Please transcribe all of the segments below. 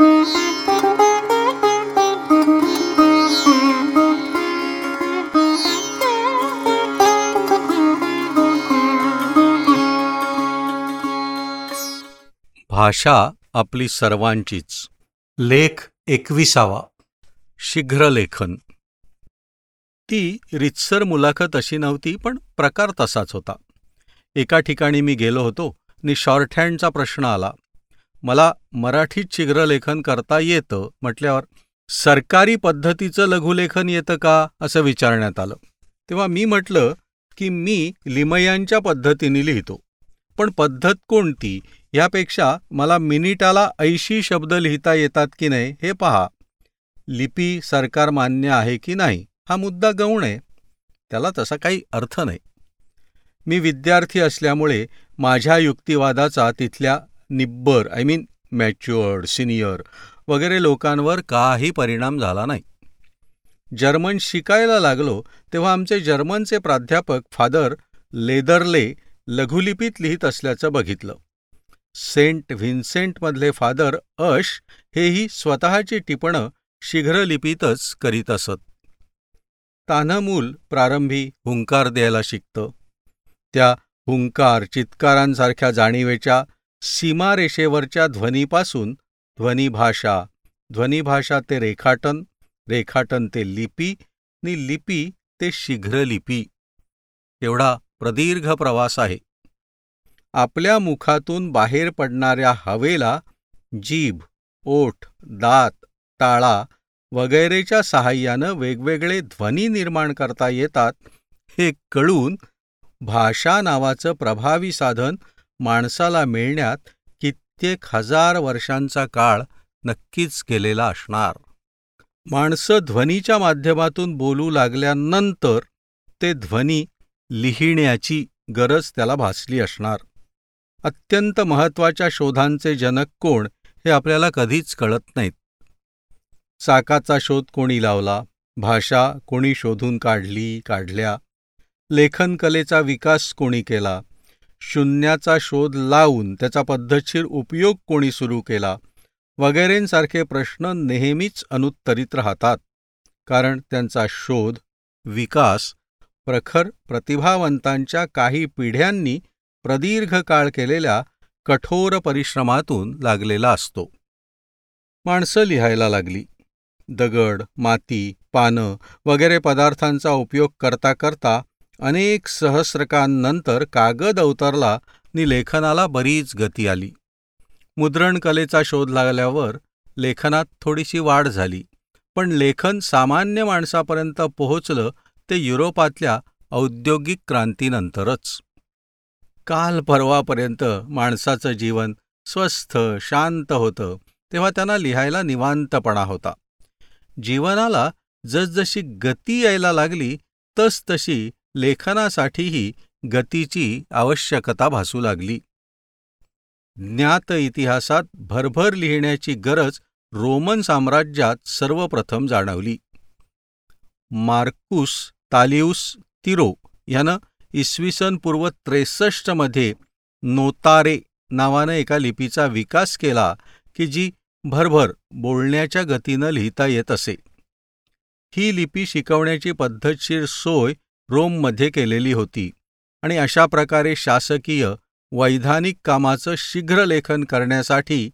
भाषा आपली सर्वांचीच. लेख 21. शीघ्रलेखन. ती रितसर मुलाखत अशी नव्हती, पण प्रकार तसाच होता. एका ठिकाणी मी गेलो होतो आणि शॉर्टहँडचा प्रश्न आला. मला मराठीत शीघ्रलेखन करता येतं म्हटल्यावर सरकारी पद्धतीचं लघुलेखन येतं का असं विचारण्यात आलं. तेव्हा मी म्हटलं की मी लिमयांच्या पद्धतीने लिहितो, पण पद्धत कोणती यापेक्षा मला मिनिटाला 80 शब्द लिहिता येतात की नाही हे पहा. लिपी सरकार मान्य आहे की नाही हा मुद्दा गौण आहे, त्याला तसा काही अर्थ नाही. मी विद्यार्थी असल्यामुळे माझ्या युक्तिवादाचा तिथल्या निब्बर मॅच्युअर्ड, सिनियर वगैरे लोकांवर काही परिणाम झाला नाही. जर्मन शिकायला लागलो तेव्हा आमचे जर्मनचे प्राध्यापक फादर लेदरले लघुलिपीत लिहित असल्याचं बघितलं. सेंट व्हिन्सेंटमधले फादर अश हेही स्वतःची टिपणं शीघ्रलिपीतच करीत असत. तान्हं मूल प्रारंभी हुंकार द्यायला शिकतं. त्या हुंकार चित्कारांसारख्या जाणीवेच्या सीमारेषेवरच्या ध्वनीपासून ध्वनिभाषा, ध्वनिभाषा ते रेखाटन, रेखाटन ते लिपी आणि लिपी ते शीघ्रलिपी, एवढा प्रदीर्घ प्रवास आहे. आपल्या मुखातून बाहेर पडणाऱ्या हवेला जीभ, ओठ, दात, टाळा वगैरेच्या सहाय्यानं वेगवेगळे ध्वनी निर्माण करता येतात हे कळून भाषा नावाचं प्रभावी साधन माणसाला मिळण्यात कित्येक हजार वर्षांचा काळ नक्कीच गेलेला असणार. माणसं ध्वनीच्या माध्यमातून बोलू लागल्यानंतर ते ध्वनी लिहिण्याची गरज त्याला भासली असणार. अत्यंत महत्त्वाच्या शोधांचे जनक कोण हे आपल्याला कधीच कळत नाहीत. चाकाचा शोध कोणी लावला, भाषा कोणी शोधून काढल्या, लेखनकलेचा विकास कोणी केला, शून्याचा शोध लावून त्याचा पद्धतशीर उपयोग कोणी सुरू केला वगैरेंसारखे प्रश्न नेहमीच अनुत्तरित राहतात, कारण त्यांचा शोध, विकास प्रखर प्रतिभावंतांच्या काही पिढ्यांनी प्रदीर्घ काळ केलेल्या कठोर परिश्रमातून लागलेला असतो. माणसं लिहायला लागली. दगड, माती, पानं वगैरे पदार्थांचा उपयोग करता करता अनेक सहस्रकांनंतर कागद अवतरला आणि लेखनाला बरीच गती आली. मुद्रणकलेचा शोध लागल्यावर लेखनात थोडीशी वाढ झाली, पण लेखन सामान्य माणसापर्यंत पोहोचलं ते युरोपातल्या औद्योगिक क्रांतीनंतरच. काल परवापर्यंत माणसाचं जीवन स्वस्थ, शांत होतं, तेव्हा त्यांना लिहायला निवांतपणा होता. जीवनाला जसजशी गती यायला लागली तसतशी लेखनासाठीही गतीची आवश्यकता भासू लागली. ज्ञात इतिहासात भरभर लिहिण्याची गरज रोमन साम्राज्यात सर्वप्रथम जाणवली. मार्कुस तालिउस तिरो यानं इसवी सन पूर्व 63 मध्ये नोतारे नावानं एका लिपीचा विकास केला की जी भरभर बोलण्याच्या गतीनं लिहिता येत असे. ही लिपी शिकवण्याची पद्धतशीर सोय रोममध्ये केलेली होती आणि अशा प्रकारे शासकीय वैधानिक कामाचं शीघ्रलेखन करण्यासाठी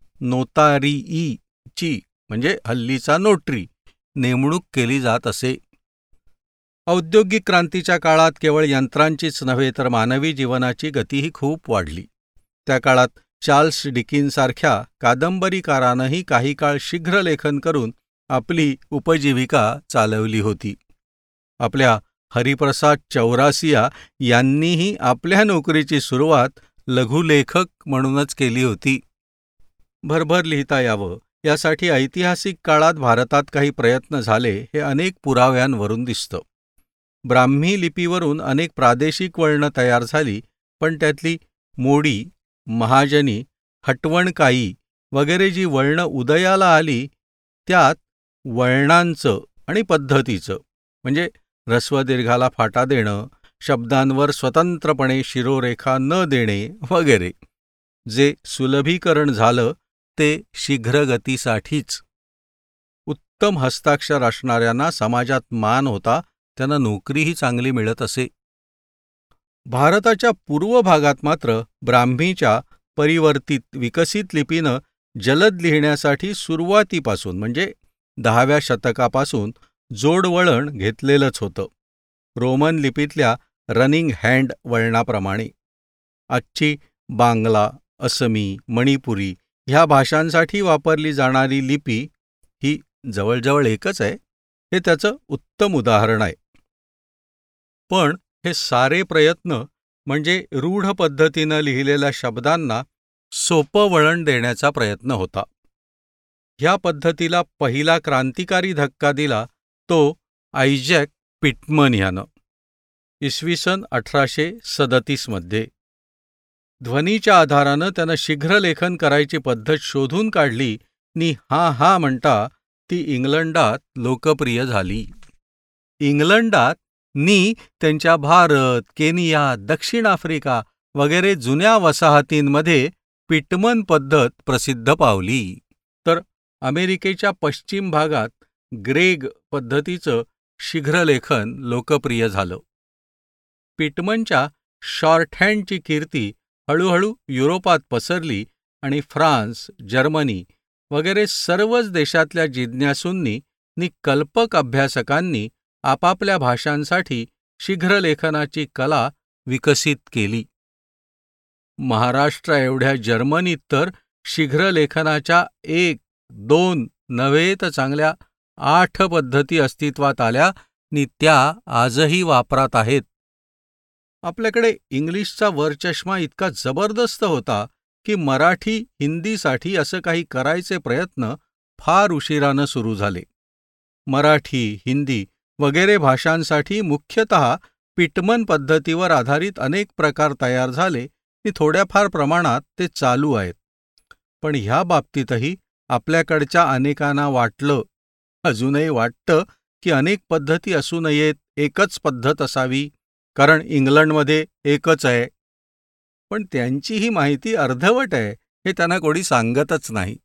नोतारीईची हल्लीचा नोटरी नेमणूक केली जात असे. औद्योगिक क्रांतीच्या काळात केवळ यंत्रांचीच नव्हे तर मानवी जीवनाची गतीही खूप वाढली. त्या काळात चार्ल्स डिकिन्ससारख्या कादंबरीकारानंही काही काळ शीघ्रलेखन करून आपली उपजीविका चालवली होती. आपल्या हरिप्रसाद चौरासिया यांनीही आपल्या नोकरीची सुरुवात लघुलेखक म्हणूनच केली होती. भरभर लिहिता यावं यासाठी ऐतिहासिक काळात भारतात काही प्रयत्न झाले हे अनेक पुराव्यांवरून दिसतं. ब्राह्मी लिपीवरून अनेक प्रादेशिक वळणं तयार झाली, पण त्यातली मोडी, महाजनी, हटवणकाई वगैरे जी वळणं उदयाला आली त्यात वळणांचं आणि पद्धतीचं ऱ्हस्वदीर्घाला फाटा देणं, शब्दांवर स्वतंत्रपणे शिरोरेखा न देणे वगैरे जे सुलभीकरण झालं ते शीघ्रगतीसाठीच. उत्तम हस्ताक्षर असणाऱ्यांना समाजात मान होता, त्यांना नोकरीही चांगली मिळत असे. भारताच्या पूर्व भागात मात्र ब्राह्मीच्या परिवर्तित विकसित लिपीनं जलद लिहिण्यासाठी सुरुवातीपासून म्हणजे 10व्या शतकापासून जोडवळण घेतलेलंच होतं, रोमन लिपीतल्या रनिंग हँड वळणाप्रमाणे. आजची बांगला, असमी, मणिपुरी ह्या भाषांसाठी वापरली जाणारी लिपी ही जवळजवळ एकच आहे, हे त्याचं उत्तम उदाहरण आहे. पण हे सारे प्रयत्न म्हणजे रूढ पद्धतीनं लिहिलेल्या शब्दांना सोपं वळण देण्याचा प्रयत्न होता. ह्या पद्धतीला पहिला क्रांतिकारी धक्का दिला तो आयझॅक पिटमन ह्यानं इसवी सन 1837 मध्ये. ध्वनीच्या आधारानं त्यानं शीघ्रलेखन करायची पद्धत शोधून काढली नि हा म्हणता ती इंग्लंडात लोकप्रिय झाली. इंग्लंडात नी त्यांच्या भारत, केनिया, दक्षिण आफ्रिका वगैरे जुन्या वसाहतींमध्ये पिटमन पद्धत प्रसिद्ध पावली. तर अमेरिकेच्या पश्चिम भागात ग्रेग पद्धतीचं शीघ्रलेखन लोकप्रिय झालं. पिटमनच्या शॉर्टहँडची कीर्ती हळूहळू युरोपात पसरली आणि फ्रान्स, जर्मनी वगैरे सर्वच देशातल्या जिज्ञासूंनी नि कल्पक अभ्यासकांनी आपापल्या भाषांसाठी शीघ्रलेखनाची कला विकसित केली. महाराष्ट्राएवढ्या जर्मनीत तर शीघ्रलेखनाच्या 1, 2 नव्हे तर चांगल्या 8 पद्धती अस्तित्वात आल्या नि त्या आजही वापरात आहेत. आपल्याकडे इंग्लिशचा वरचष्मा इतका जबरदस्त होता की मराठी, हिंदीसाठी असं काही करायचे प्रयत्न फार उशिरानं सुरू झाले. मराठी, हिंदी वगैरे भाषांसाठी मुख्यतः पिटमन पद्धतीवर आधारित अनेक प्रकार तयार झाले आणि थोड्याफार प्रमाणात ते चालू आहेत. पण ह्या बाबतीतही आपल्याकडच्या अनेकांना वाटलं, अजूनही वाटतं की अनेक पद्धती असू नयेत, एकच पद्धत असावी, कारण इंग्लंडमध्ये एकच आहे. पण त्यांची ही माहिती अर्धवट आहे हे त्यांना कोणी सांगतच नाही.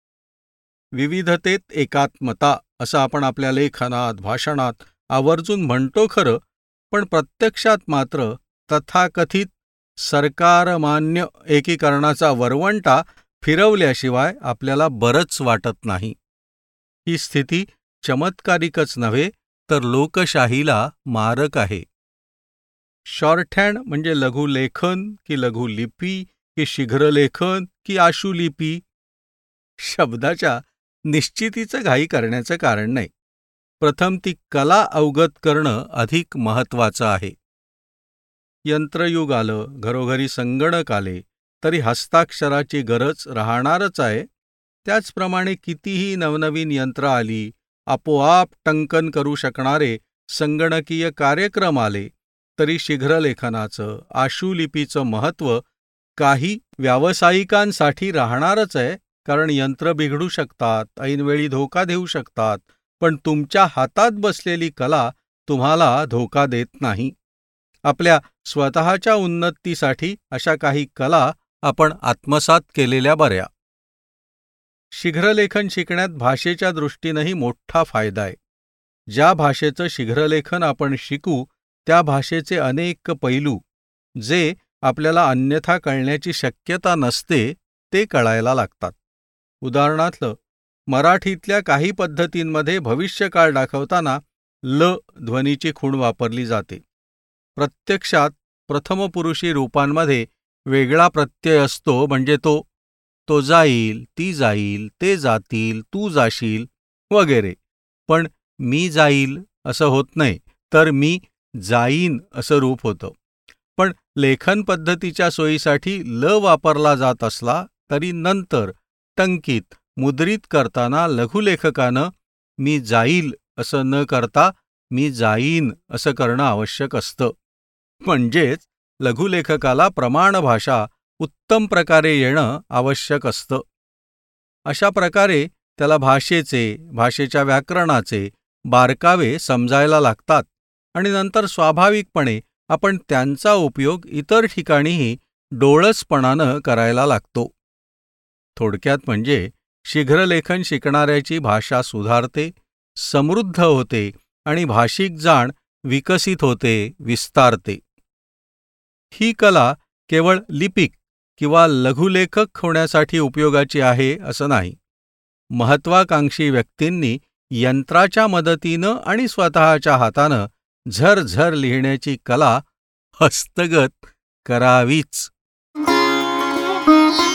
विविधतेत एकात्मता असं आपण आपल्या लेखनात, भाषणात आवर्जून म्हणतो खरं, पण प्रत्यक्षात मात्र तथाकथित सरकारमान्य एकीकरणाचा वरवंटा फिरवल्याशिवाय आपल्याला बरंच वाटत नाही. ही स्थिती चमत्कारिकच नव्हे तर लोकशाहीला मारक आहे. शॉर्टहँड म्हणजे लघुलेखन की लघुलिपी की शीघ्रलेखन की आशुलिपी, शब्दाच्या निश्चितीचं घाई करण्याचं कारण नाही. प्रथम ती कला अवगत करणं अधिक महत्त्वाचं आहे. यंत्रयुग आलं, घरोघरी संगणक आले, तरी हस्ताक्षराची गरज राहणारच आहे. त्याचप्रमाणे कितीही नवनवीन यंत्र आली, आपोआप टंकन करू शकणारे संगणकीय कार्यक्रम आले, तरी शीघ्रलेखनाचं, आशुलिपीचं महत्त्व काही व्यावसायिकांसाठी राहणारच आहे, कारण यंत्र बिघडू शकतात, ऐनवेळी धोका देऊ शकतात, पण तुमच्या हातात बसलेली कला तुम्हाला धोका देत नाही. आपल्या स्वतःच्या उन्नतीसाठी अशा काही कला आपण आत्मसात केलेल्या बऱ्या. शीघ्रलेखन शिकण्यात भाषेच्या दृष्टीनंही मोठा फायदा आहे. ज्या भाषेचं शीघ्रलेखन आपण शिकू त्या भाषेचे अनेक पैलू जे आपल्याला अन्यथा कळण्याची शक्यता नसते ते कळायला लागतात. उदाहरणार्थ, मराठीतल्या काही पद्धतींमध्ये भविष्यकाळ दाखवताना ल ध्वनीची खूण वापरली जाते. प्रत्यक्षात प्रथमपुरुषी रूपांमध्ये वेगळा प्रत्यय असतो, म्हणजे तो जाईल, ती जाईल, ते जातील, तू जाशील वगैरे. पण मी जाईल असं होत नाही, तर मी जाईन असं रूप होतं. पण लेखन पद्धतीच्या सोयीसाठी ल वापरला जात असला तरी नंतर टंकित, मुद्रित करताना लघुलेखकानं मी जाईल असं न करता मी जाईन असं करणं आवश्यक असतं. म्हणजेच लघुलेखकाला प्रमाणभाषा उत्तम प्रकारे येणं आवश्यक असतं. अशा प्रकारे त्याला भाषेच्या व्याकरणाचे बारकावे समजायला लागतात आणि नंतर स्वाभाविकपणे आपण त्यांचा उपयोग इतर ठिकाणीही डोळसपणानं करायला लागतो. थोडक्यात म्हणजे शीघ्रलेखन शिकणाऱ्याची भाषा सुधारते, समृद्ध होते आणि भाषिक जाण विकसित होते, विस्तारते. ही कला केवळ लिपिक किंवा लघुलेखक होण्यासाठी उपयोगाची आहे असं नाही. महत्वाकांक्षी व्यक्तींनी यंत्राच्या मदतीनं आणि स्वतःच्या हातानं झरझर लिहिण्याची कला हस्तगत करावीच.